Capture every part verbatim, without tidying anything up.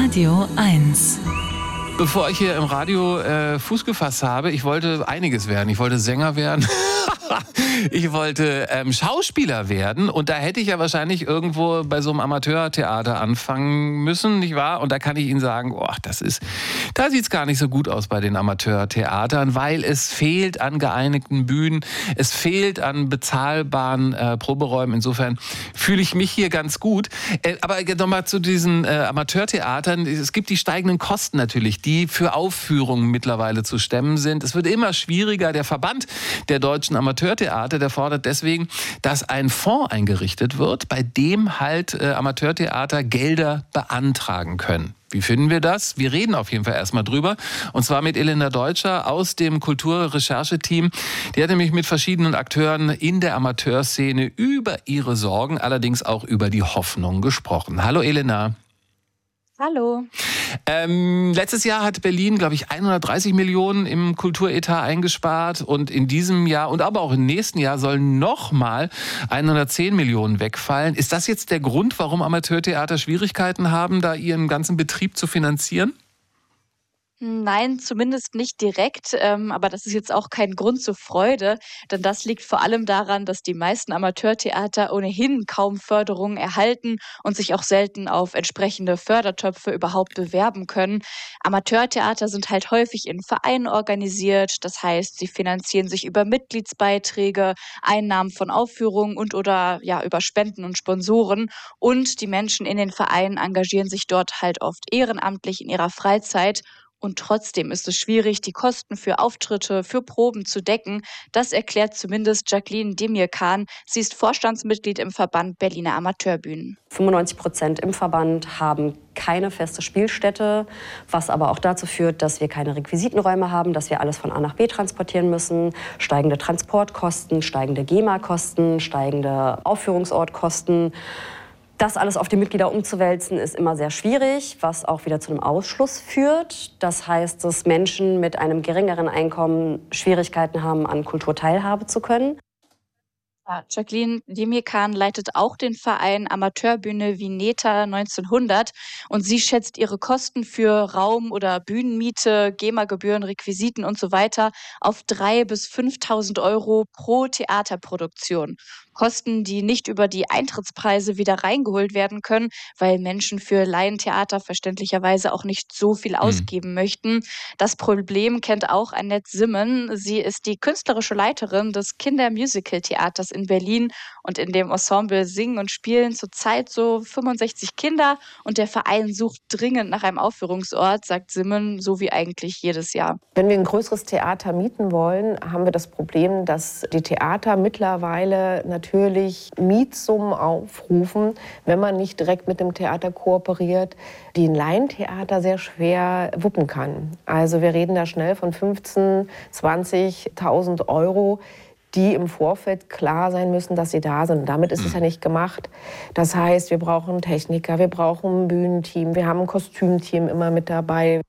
Radio eins. Bevor ich hier im Radio äh, Fuß gefasst habe, ich wollte einiges werden. Ich wollte Sänger werden. Ich wollte ähm, Schauspieler werden. Und da hätte ich ja wahrscheinlich irgendwo bei so einem Amateurtheater anfangen müssen, nicht wahr? Und da kann ich Ihnen sagen, oh, das ist, da sieht's gar nicht so gut aus bei den Amateurtheatern, weil es fehlt an geeinigten Bühnen, es fehlt an bezahlbaren äh, Proberäumen. Insofern fühle ich mich hier ganz gut. Äh, aber nochmal zu diesen äh, Amateurtheatern. Es gibt die steigenden Kosten natürlich, die für Aufführungen mittlerweile zu stemmen sind. Es wird immer schwieriger. Der Verband der deutschen Amateurtheater, der fordert deswegen, dass ein Fonds eingerichtet wird, bei dem halt äh, Amateurtheater Gelder beantragen können. Wie finden wir das? Wir reden auf jeden Fall erstmal drüber. Und zwar mit Elena Deutscher aus dem Kulturrechercheteam. Die hat nämlich mit verschiedenen Akteuren in der Amateurszene über ihre Sorgen, allerdings auch über die Hoffnung gesprochen. Hallo Elena. Hallo. Ähm, letztes Jahr hat Berlin, glaube ich, hundertdreißig Millionen im Kulturetat eingespart und in diesem Jahr und aber auch im nächsten Jahr sollen nochmal hundertzehn Millionen wegfallen. Ist das jetzt der Grund, warum Amateurtheater Schwierigkeiten haben, da ihren ganzen Betrieb zu finanzieren? Nein, zumindest nicht direkt, ähm, aber das ist jetzt auch kein Grund zur Freude, denn das liegt vor allem daran, dass die meisten Amateurtheater ohnehin kaum Förderung erhalten und sich auch selten auf entsprechende Fördertöpfe überhaupt bewerben können. Amateurtheater sind halt häufig in Vereinen organisiert, das heißt, sie finanzieren sich über Mitgliedsbeiträge, Einnahmen von Aufführungen und oder ja über Spenden und Sponsoren und die Menschen in den Vereinen engagieren sich dort halt oft ehrenamtlich in ihrer Freizeit. Und trotzdem ist es schwierig, die Kosten für Auftritte, für Proben zu decken. Das erklärt zumindest Jacqueline Demirkan. Sie ist Vorstandsmitglied im Verband Berliner Amateurbühnen. fünfundneunzig Prozent im Verband haben keine feste Spielstätte, was aber auch dazu führt, dass wir keine Requisitenräume haben, dass wir alles von A nach B transportieren müssen, steigende Transportkosten, steigende GEMA-Kosten, steigende Aufführungsortkosten. Das alles auf die Mitglieder umzuwälzen, ist immer sehr schwierig, was auch wieder zu einem Ausschluss führt. Das heißt, dass Menschen mit einem geringeren Einkommen Schwierigkeiten haben, an Kultur teilhaben zu können. Ja, Jacqueline Demirkan leitet auch den Verein Amateurbühne Vineta neunzehnhundert und sie schätzt ihre Kosten für Raum- oder Bühnenmiete, GEMA-Gebühren, Requisiten und so weiter auf dreitausend bis fünftausend Euro pro Theaterproduktion. Kosten, die nicht über die Eintrittspreise wieder reingeholt werden können, weil Menschen für Laientheater verständlicherweise auch nicht so viel ausgeben möchten. Das Problem kennt auch Annette Simmen. Sie ist die künstlerische Leiterin des Kindermusicaltheaters in Berlin und in dem Ensemble singen und spielen zurzeit so fünfundsechzig Kinder und der Verein sucht dringend nach einem Aufführungsort, sagt Simmen, so wie eigentlich jedes Jahr. Wenn wir ein größeres Theater mieten wollen, haben wir das Problem, dass die Theater mittlerweile natürlich natürlich Mietsummen aufrufen, wenn man nicht direkt mit dem Theater kooperiert, die ein Laientheater sehr schwer wuppen kann. Also wir reden da schnell von fünfzehntausend, zwanzigtausend Euro, die im Vorfeld klar sein müssen, dass sie da sind. Damit ist es ja nicht gemacht. Das heißt, wir brauchen Techniker, wir brauchen ein Bühnenteam, wir haben ein Kostümteam immer mit dabei.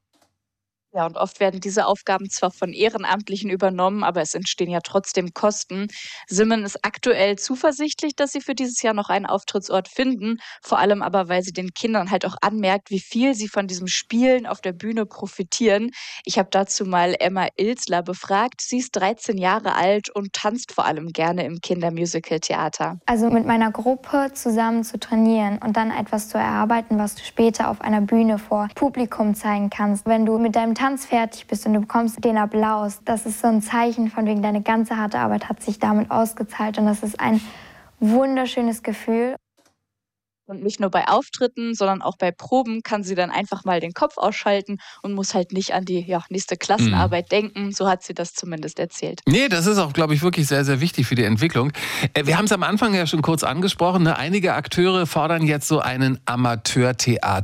Ja, und oft werden diese Aufgaben zwar von Ehrenamtlichen übernommen, aber es entstehen ja trotzdem Kosten. Simmen ist aktuell zuversichtlich, dass sie für dieses Jahr noch einen Auftrittsort finden. Vor allem aber, weil sie den Kindern halt auch anmerkt, wie viel sie von diesem Spielen auf der Bühne profitieren. Ich habe dazu mal Emma Ilzler befragt. Sie ist dreizehn Jahre alt und tanzt vor allem gerne im Kindermusicaltheater. Also mit meiner Gruppe zusammen zu trainieren und dann etwas zu erarbeiten, was du später auf einer Bühne vor Publikum zeigen kannst. Wenn du mit deinem Tanz fertig bist und du bekommst den Applaus, das ist so ein Zeichen von wegen, deine ganze harte Arbeit hat sich damit ausgezahlt und das ist ein wunderschönes Gefühl. Und nicht nur bei Auftritten, sondern auch bei Proben kann sie dann einfach mal den Kopf ausschalten und muss halt nicht an die ja, nächste Klassenarbeit mhm. denken. So hat sie das zumindest erzählt. Nee, das ist auch, glaube ich, wirklich sehr, sehr wichtig für die Entwicklung. Wir haben es am Anfang ja schon kurz angesprochen. Ne? Einige Akteure fordern jetzt so einen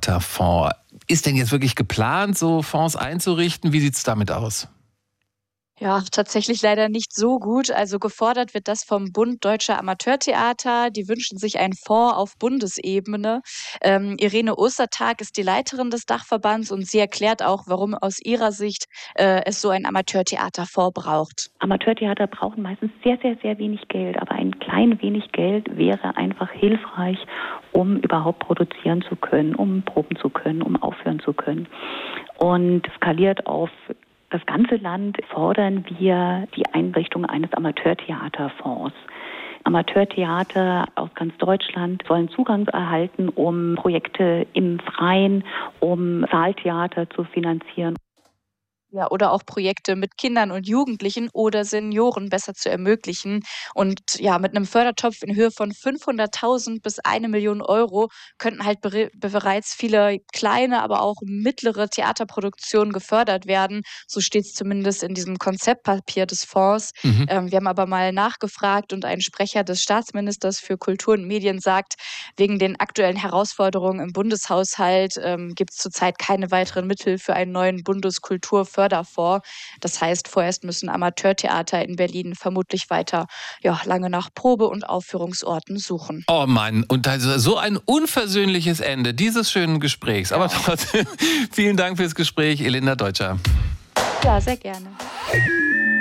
Amateurtheaterfonds. Ist denn jetzt wirklich geplant, so Fonds einzurichten? Wie sieht es damit aus? Ja, tatsächlich leider nicht so gut. Also gefordert wird das vom Bund Deutscher Amateurtheater. Die wünschen sich einen Fonds auf Bundesebene. Ähm, Irene Ostertag ist die Leiterin des Dachverbands und sie erklärt auch, warum aus ihrer Sicht äh, es so ein Amateurtheaterfonds braucht. Amateurtheater brauchen meistens sehr, sehr, sehr wenig Geld, aber ein klein wenig Geld wäre einfach hilfreich, um überhaupt produzieren zu können, um proben zu können, um aufführen zu können. Und skaliert auf das ganze Land fordern wir die Einrichtung eines Amateurtheaterfonds. Amateurtheater aus ganz Deutschland sollen Zugang erhalten, um Projekte im Freien, um Saaltheater zu finanzieren. Ja, oder auch Projekte mit Kindern und Jugendlichen oder Senioren besser zu ermöglichen. Und ja, mit einem Fördertopf in Höhe von fünfhunderttausend bis eine Million Euro könnten halt bere- bereits viele kleine, aber auch mittlere Theaterproduktionen gefördert werden. So steht es zumindest in diesem Konzeptpapier des Fonds. Mhm. Ähm, wir haben aber mal nachgefragt und ein Sprecher des Staatsministers für Kultur und Medien sagt, wegen den aktuellen Herausforderungen im Bundeshaushalt ähm, gibt es zurzeit keine weiteren Mittel für einen neuen Bundeskulturförderfonds. Das heißt, vorerst müssen Amateurtheater in Berlin vermutlich weiter ja, lange nach Probe- und Aufführungsorten suchen. Oh Mann, und also so ein unversöhnliches Ende dieses schönen Gesprächs. Aber trotzdem, vielen Dank fürs Gespräch, Elinda Deutscher. Ja, sehr gerne.